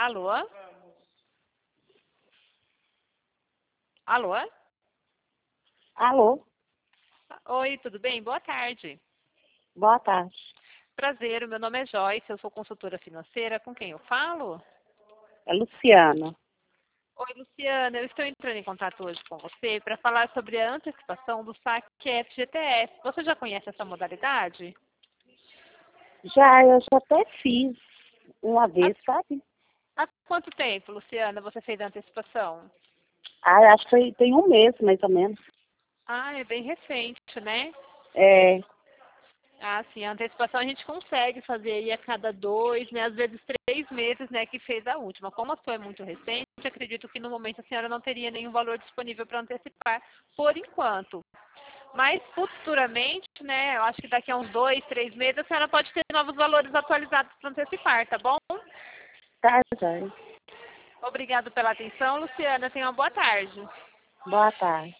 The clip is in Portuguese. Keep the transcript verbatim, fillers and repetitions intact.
Alô? Alô? Alô? Oi, tudo bem? Boa tarde. Boa tarde. Prazer, o meu nome é Joyce, eu sou consultora financeira. Com quem eu falo? É Luciana. Oi, Luciana, eu estou entrando em contato hoje com você para falar sobre a antecipação do saque F G T S. Você já conhece essa modalidade? Já, eu já até fiz uma Há, vez, sabe? há quanto tempo, Luciana, você fez a antecipação? Ah, acho que foi, tem um mês, mais ou menos. Ah, é bem recente, né? É, Ah, sim, a antecipação a gente consegue fazer aí a cada dois, né? Às vezes três meses, né? Que fez a última. Como a sua é muito recente, acredito que no momento a senhora não teria nenhum valor disponível para antecipar, por enquanto. Mas futuramente, né? Eu acho que daqui a uns dois, três meses a senhora pode ter novos valores atualizados para antecipar, tá bom? tá, Joyce. Obrigado pela atenção, Luciana. Tenha uma boa tarde. Boa tarde.